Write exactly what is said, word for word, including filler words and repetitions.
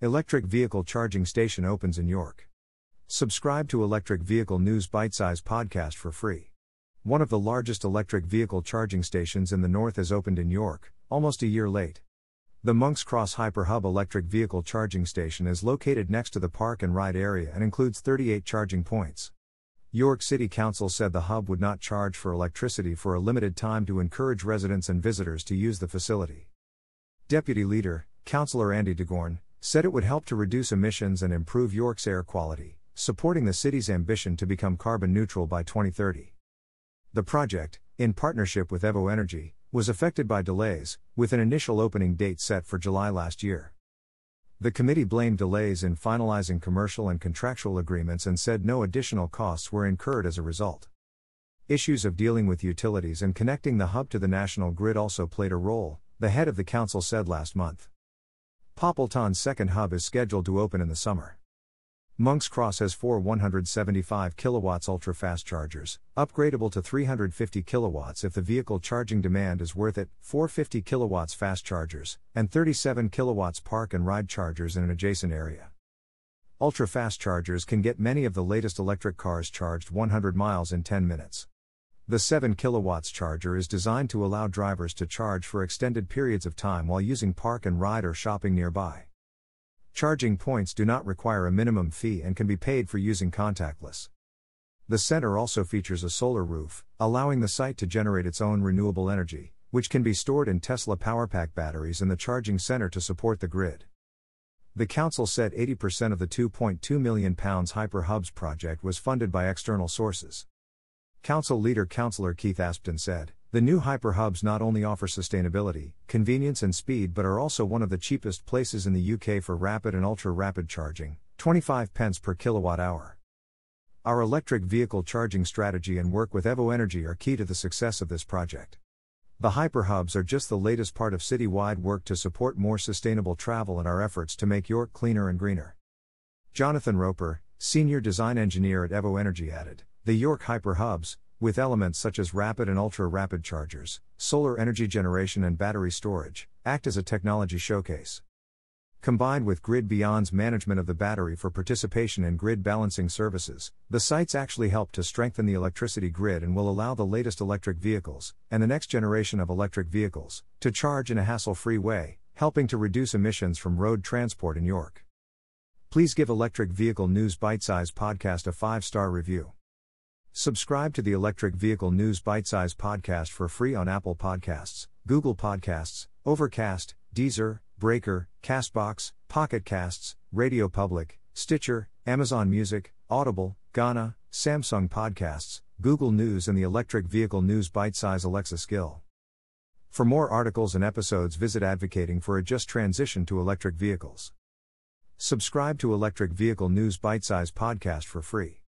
Electric vehicle charging station opens in York. Subscribe to Electric Vehicle News Bite-Size Podcast for free. One of the largest electric vehicle charging stations in the north has opened in York, almost a year late. The Monks Cross Hyper-Hub electric vehicle charging station is located next to the park and ride area and includes thirty-eight charging points. York City Council said the hub would not charge for electricity for a limited time to encourage residents and visitors to use the facility. Deputy Leader, Councillor Andy DeGorn, said it would help to reduce emissions and improve York's air quality, supporting the city's ambition to become carbon neutral by twenty thirty. The project, in partnership with Evo Energy, was affected by delays, with an initial opening date set for July last year. The committee blamed delays in finalizing commercial and contractual agreements and said no additional costs were incurred as a result. Issues of dealing with utilities and connecting the hub to the national grid also played a role, the head of the council said last month. Poppleton's second hub is scheduled to open in the summer. Monks Cross has four one hundred seventy-five kilowatts ultra-fast chargers, upgradable to three hundred fifty kilowatts if the vehicle charging demand is worth it, four fifty kilowatts fast chargers, and thirty-seven kilowatts park and ride chargers in an adjacent area. Ultra-fast chargers can get many of the latest electric cars charged one hundred miles in ten minutes. The seven kilowatts charger is designed to allow drivers to charge for extended periods of time while using park and ride or shopping nearby. Charging points do not require a minimum fee and can be paid for using contactless. The center also features a solar roof, allowing the site to generate its own renewable energy, which can be stored in Tesla PowerPack batteries in the charging center to support the grid. The council said eighty percent of the two point two million pounds Hyper Hubs project was funded by external sources. Council leader Councillor Keith Aspden said, "The new Hyper Hubs not only offer sustainability, convenience and speed but are also one of the cheapest places in the U K for rapid and ultra-rapid charging, twenty-five pence per kilowatt hour. Our electric vehicle charging strategy and work with Evo Energy are key to the success of this project. The Hyper Hubs are just the latest part of citywide work to support more sustainable travel and our efforts to make York cleaner and greener." Jonathan Roper, Senior Design Engineer at Evo Energy added, "The York Hyper Hubs, with elements such as rapid and ultra-rapid chargers, solar energy generation and battery storage, act as a technology showcase. Combined with Grid Beyond's management of the battery for participation in grid balancing services, the sites actually help to strengthen the electricity grid and will allow the latest electric vehicles, and the next generation of electric vehicles, to charge in a hassle-free way, helping to reduce emissions from road transport in York." Please give Electric Vehicle News Bite-Size Podcast a five-star review. Subscribe to the Electric Vehicle News Bite-Size Podcast for free on Apple Podcasts, Google Podcasts, Overcast, Deezer, Breaker, Castbox, Pocket Casts, Radio Public, Stitcher, Amazon Music, Audible, Gaana, Samsung Podcasts, Google News and the Electric Vehicle News Bite-Size Alexa skill. For more articles and episodes visit Advocating for a Just Transition to Electric Vehicles. Subscribe to Electric Vehicle News Bite-Size Podcast for free.